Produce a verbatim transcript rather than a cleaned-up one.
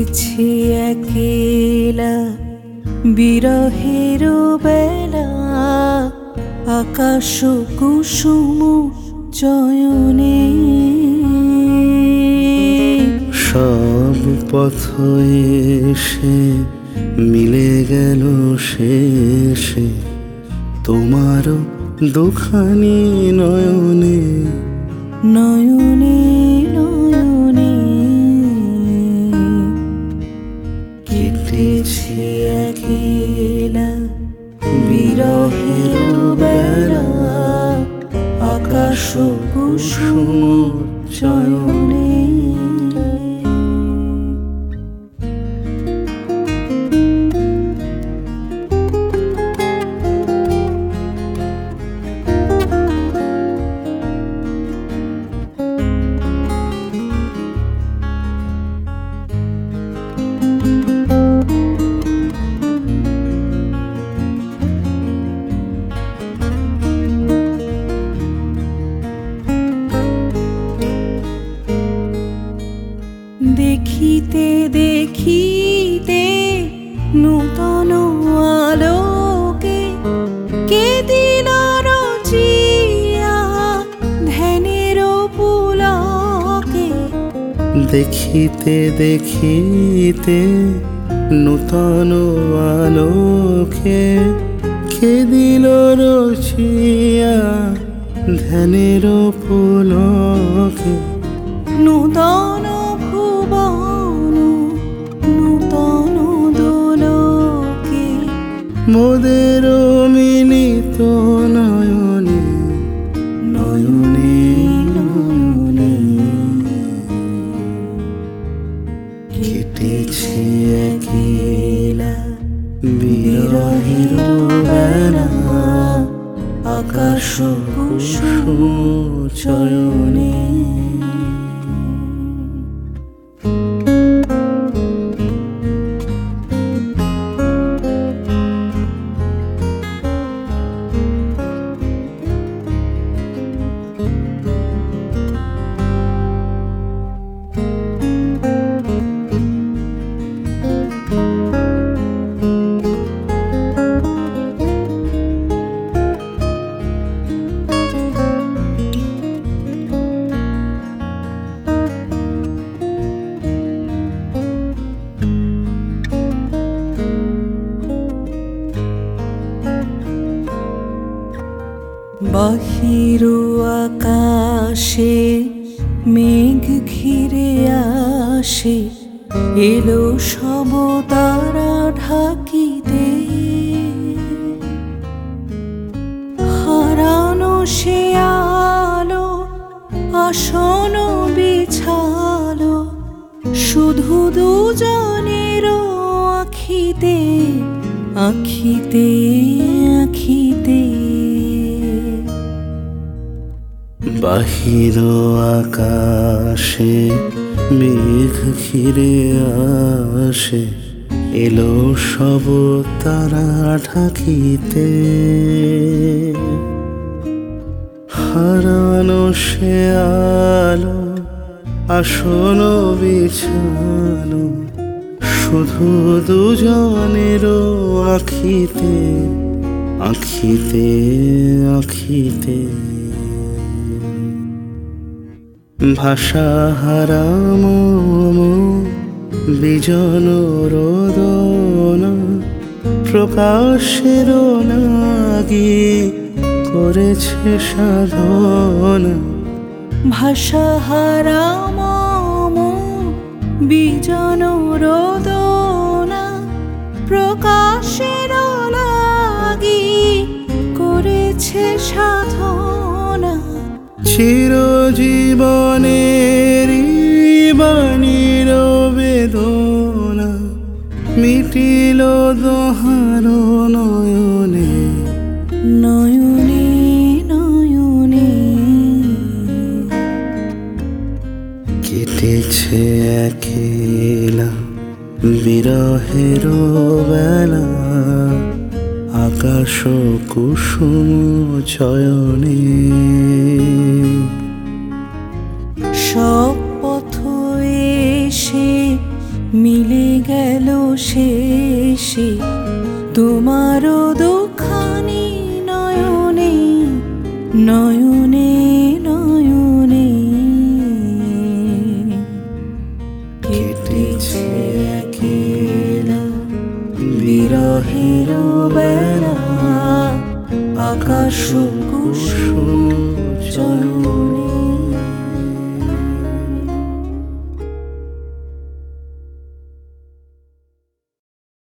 কেটেছে একেলা বিরহের বেলা, আকাশ কুসুম চয়নে। সব পথ এসে মিলে গেল শেষে তোমার দুখানি নয়নে। নয়নে নয়নে কেটেছে একেলা বিরহের বেলা, আকাশ কুসুম চয়নে। দেখিতে দেখিতে নূতন আলোকে কে দিল রচিয়া ধ্যানের পুলকে। দেখিতে দেখিতে নূতন আলোকে কে দিল রচিয়া ধ্যানের পুলকে। নূতন ভুবন নূতন দোলকে মোদের মিলিত নয়নে। নয়নে নয়নে কেটেছে একেলা বিরহের বেলা, আকাশ কুসুম চয়নে। বাহির আকাশে মেঘ ঘিরে আসে, এলো সব তারা ঢাকিতে। হারানো সে আলো আসন বিছালো, শুধু দুজনের আখিতে আখিতে আখিতে। বাহির আকাশে মেঘ ঘিরে আসে, এলো সব তারা ঢাকিতে। হারানো সে আলো আসন বিছানো, শুধু দুজনের আখিতে আখিতে আখিতে। ভাষা হারাম বিজন রোদন, প্রকাশের লাগি করেছে সাধনা। ভাষা হারাম বিজন রোদনা, প্রকাশের লাগি করেছে সাধনা। চিরজীবনের বাণীর বেদনা, মিটিল দোহার নয়নে। নয়নে নয়নে কেটেছে একেলা বিরহের বেলা, আকাশ কুসুম চয়নে। সব পথ এসে মিলে গেল শেষে তোমারও দুখানি নয়নে নয়নে নয়নে কেটেছে একলা বিরহের বেলা আকাশ